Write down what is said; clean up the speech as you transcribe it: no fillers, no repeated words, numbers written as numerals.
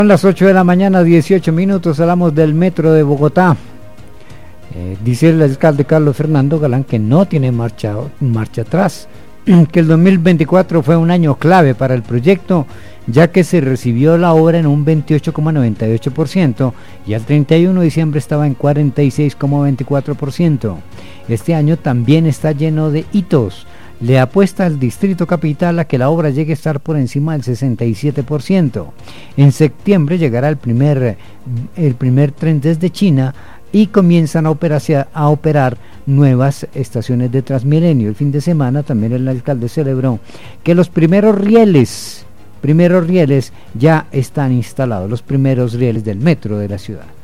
Son las 8 de la mañana, 18 minutos, hablamos del metro de Bogotá. Dice el alcalde Carlos Fernando Galán que no tiene marcha atrás, que el 2024 fue un año clave para el proyecto, ya que se recibió la obra en un 28,98% y al 31 de diciembre estaba en 46,24%. Este año también está lleno de hitos. Le apuesta al Distrito Capital a que la obra llegue a estar por encima del 67%. En septiembre llegará el primer tren desde China y comienzan a operar nuevas estaciones de Transmilenio. El fin de semana también el alcalde celebró que los primeros rieles ya están instalados, los primeros rieles del metro de la ciudad.